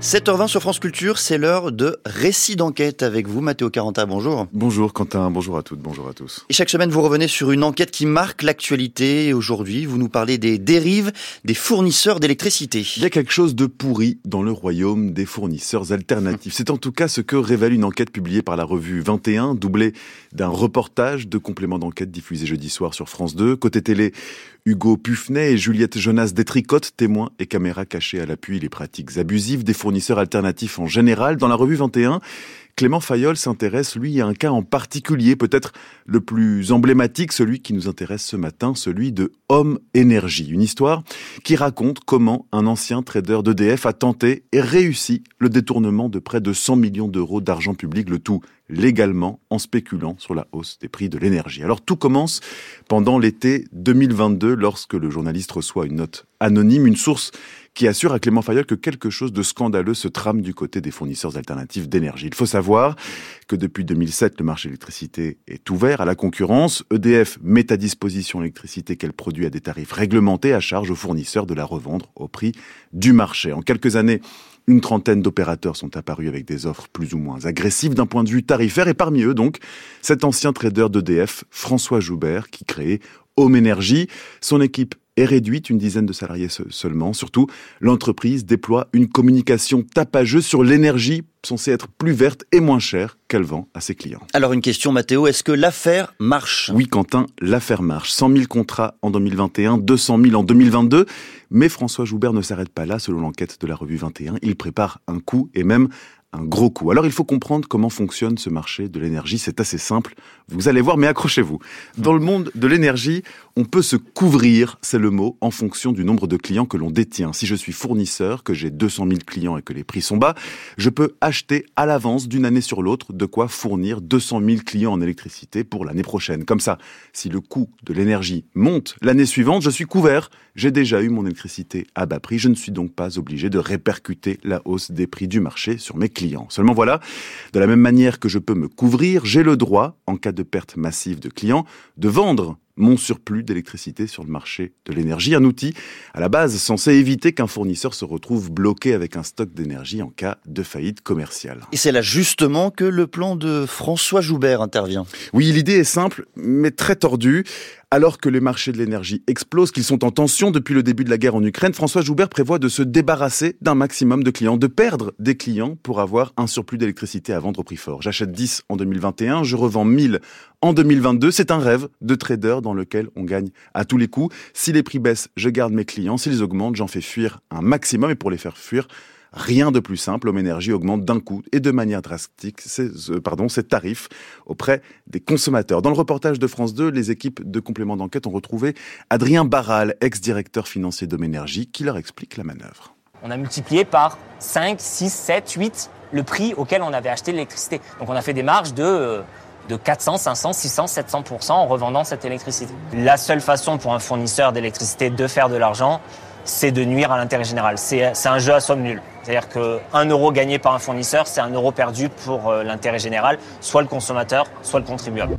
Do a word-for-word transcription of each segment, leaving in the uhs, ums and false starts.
sept heures vingt sur France Culture, c'est l'heure de Récit d'enquête avec vous, Matteo Caranta, bonjour. Bonjour Quentin, bonjour à toutes, bonjour à tous. Et chaque semaine, vous revenez sur une enquête qui marque l'actualité. Et aujourd'hui, vous nous parlez des dérives des fournisseurs d'électricité. Il y a quelque chose de pourri dans le royaume des fournisseurs alternatifs. C'est en tout cas ce que révèle une enquête publiée par la revue vingt et un, doublée d'un reportage de complément d'enquête diffusé jeudi soir sur France deux. Côté télé, Hugo Puffnet et Juliette Jonas détricotent, témoins et caméras cachées à l'appui, les pratiques abusives des fournisseurs alternatifs en général. Dans la revue vingt et un, Clément Fayolle s'intéresse, lui, à un cas en particulier, peut-être le plus emblématique, celui qui nous intéresse ce matin, celui de Homme Énergie. Une histoire qui raconte comment un ancien trader d'E D F a tenté et réussi le détournement de près de cent millions d'euros d'argent public, le tout légalement, en spéculant sur la hausse des prix de l'énergie. Alors tout commence pendant l'été deux mille vingt-deux, lorsque le journaliste reçoit une note anonyme, une source qui assure à Clément Fayolle que quelque chose de scandaleux se trame du côté des fournisseurs alternatifs d'énergie. Il faut savoir que depuis deux mille sept, le marché de l'électricité est ouvert à la concurrence. E D F met à disposition l'électricité qu'elle produit à des tarifs réglementés, à charge aux fournisseurs de la revendre au prix du marché. En quelques années, une trentaine d'opérateurs sont apparus avec des offres plus ou moins agressives d'un point de vue tarifaire, et parmi eux donc cet ancien trader d'E D F, François Joubert, qui créait Homme Énergie. Son équipe est réduite, une dizaine de salariés seulement. Surtout, l'entreprise déploie une communication tapageuse sur l'énergie censée être plus verte et moins chère qu'elle vend à ses clients. Alors une question, Matteo, est-ce que l'affaire marche ? Oui, Quentin, l'affaire marche. cent mille contrats en deux mille vingt et un, deux cent mille en deux mille vingt-deux. Mais François Joubert ne s'arrête pas là, selon l'enquête de la revue vingt et un. Il prépare un coup, et même un gros coup. Alors il faut comprendre comment fonctionne ce marché de l'énergie. C'est assez simple, vous allez voir, mais accrochez-vous. Dans le monde de l'énergie, on peut se couvrir, c'est le mot, en fonction du nombre de clients que l'on détient. Si je suis fournisseur, que j'ai deux cent mille clients et que les prix sont bas, je peux acheter à l'avance, d'une année sur l'autre, de quoi fournir deux cent mille clients en électricité pour l'année prochaine. Comme ça, si le coût de l'énergie monte l'année suivante, je suis couvert. J'ai déjà eu mon électricité à bas prix. Je ne suis donc pas obligé de répercuter la hausse des prix du marché sur mes clients. Seulement voilà, de la même manière que je peux me couvrir, j'ai le droit, en cas de perte massive de clients, de vendre mon surplus d'électricité sur le marché de l'énergie, un outil à la base censé éviter qu'un fournisseur se retrouve bloqué avec un stock d'énergie en cas de faillite commerciale. Et c'est là justement que le plan de François Joubert intervient. Oui, l'idée est simple, mais très tordue. Alors que les marchés de l'énergie explosent, qu'ils sont en tension depuis le début de la guerre en Ukraine, François Joubert prévoit de se débarrasser d'un maximum de clients, de perdre des clients pour avoir un surplus d'électricité à vendre au prix fort. J'achète dix en deux mille vingt et un, je revends mille en deux mille vingt-deux. C'est un rêve de trader dans lequel on gagne à tous les coups. Si les prix baissent, je garde mes clients. S'ils augmentent, j'en fais fuir un maximum. Et pour les faire fuir, rien de plus simple, Homme Énergie augmente d'un coup et de manière drastique ses, euh, pardon, ses tarifs auprès des consommateurs. Dans le reportage de France deux, les équipes de complément d'enquête ont retrouvé Adrien Barral, ex-directeur financier d'Homme Énergie, qui leur explique la manœuvre. On a multiplié par cinq, six, sept, huit le prix auquel on avait acheté l'électricité. Donc on a fait des marges de, de quatre cents, cinq cents, six cents, sept cents pour cent en revendant cette électricité. La seule façon pour un fournisseur d'électricité de faire de l'argent, c'est de nuire à l'intérêt général. C'est, c'est un jeu à somme nulle. C'est-à-dire qu'un euro gagné par un fournisseur, c'est un euro perdu pour euh, l'intérêt général, soit le consommateur, soit le contribuable.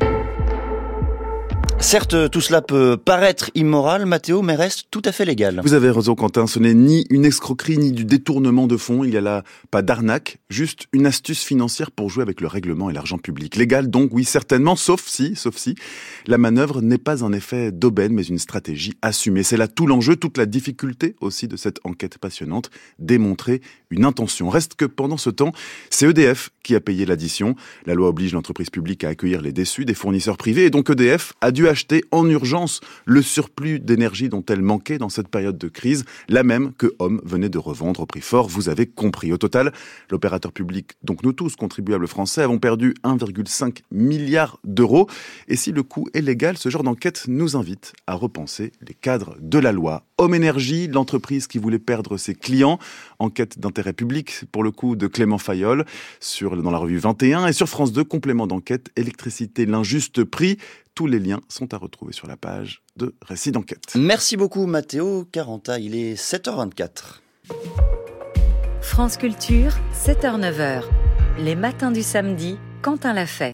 Certes, tout cela peut paraître immoral, Matteo, mais reste tout à fait légal. Vous avez raison, Quentin, ce n'est ni une escroquerie, ni du détournement de fonds. Il y a là pas d'arnaque, juste une astuce financière pour jouer avec le règlement et l'argent public. Légal donc, oui, certainement, sauf si, sauf si, la manœuvre n'est pas un effet d'aubaine, mais une stratégie assumée. C'est là tout l'enjeu, toute la difficulté aussi de cette enquête passionnante, démontrer une intention. Reste que pendant ce temps, c'est E D F qui a payé l'addition. La loi oblige l'entreprise publique à accueillir les déçus des fournisseurs privés, et donc E D F a dû acheter en urgence le surplus d'énergie dont elle manquait dans cette période de crise, la même que Homme venait de revendre au prix fort, vous avez compris. Au total, l'opérateur public, donc nous tous, contribuables français, avons perdu un virgule cinq milliard d'euros. Et si le coût est légal, ce genre d'enquête nous invite à repenser les cadres de la loi. Homme Énergie, l'entreprise qui voulait perdre ses clients, enquête d'intérêt public, pour le coup, de Clément Fayolle, sur, dans la revue vingt et un, et sur France deux, complément d'enquête, électricité, l'injuste prix. Tous les liens sont à retrouver sur la page de Récit d'enquête. Merci beaucoup, Matteo Caranta. Il est sept heures vingt-quatre. France Culture, sept heures neuf heures. Les matins du samedi, Quentin l'a fait.